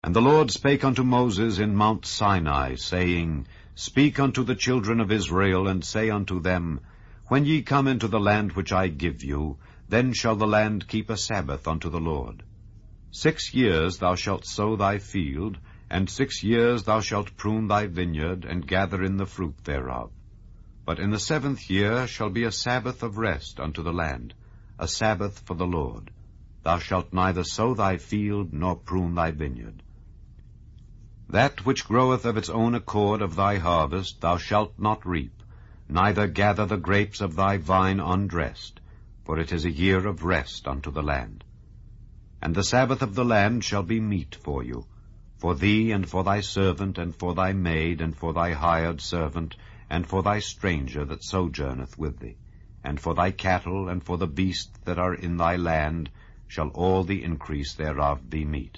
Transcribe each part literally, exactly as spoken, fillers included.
And the Lord spake unto Moses in Mount Sinai, saying, Speak unto the children of Israel, and say unto them, When ye come into the land which I give you, then shall the land keep a Sabbath unto the Lord. Six years thou shalt sow thy field, and six years thou shalt prune thy vineyard, and gather in the fruit thereof. But in the seventh year shall be a Sabbath of rest unto the land, a Sabbath for the Lord. Thou shalt neither sow thy field, nor prune thy vineyard. That which groweth of its own accord of thy harvest thou shalt not reap, neither gather the grapes of thy vine undressed, for it is a year of rest unto the land. And the Sabbath of the land shall be meat for you, for thee, and for thy servant, and for thy maid, and for thy hired servant, and for thy stranger that sojourneth with thee, and for thy cattle, and for the beasts that are in thy land, shall all the increase thereof be meat.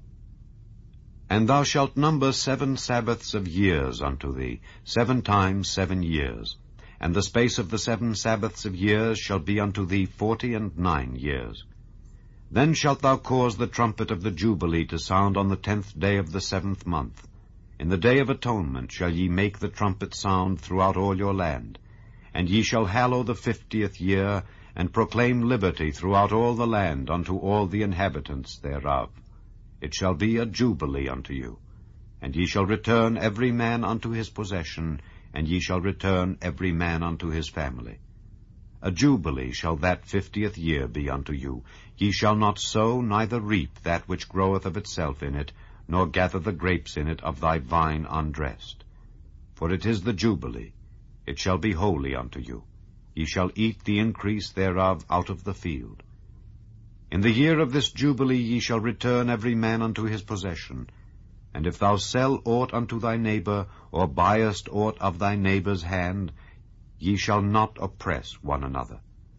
And thou shalt number seven Sabbaths of years unto thee, seven times seven years. And the space of the seven Sabbaths of years shall be unto thee forty and nine years. Then shalt thou cause the trumpet of the Jubilee to sound on the tenth day of the seventh month. In the day of atonement shall ye make the trumpet sound throughout all your land. And ye shall hallow the fiftieth year, and proclaim liberty throughout all the land unto all the inhabitants thereof. It shall be a jubilee unto you. And ye shall return every man unto his possession, and ye shall return every man unto his family. A jubilee shall that fiftieth year be unto you. Ye shall not sow, neither reap that which groweth of itself in it, nor gather the grapes in it of thy vine undressed. For it is the jubilee. It shall be holy unto you. Ye shall eat the increase thereof out of the field. In the year of this jubilee ye shall return every man unto his possession. And if thou sell aught unto thy neighbor, or buyest aught of thy neighbor's hand, ye shall not oppress one another.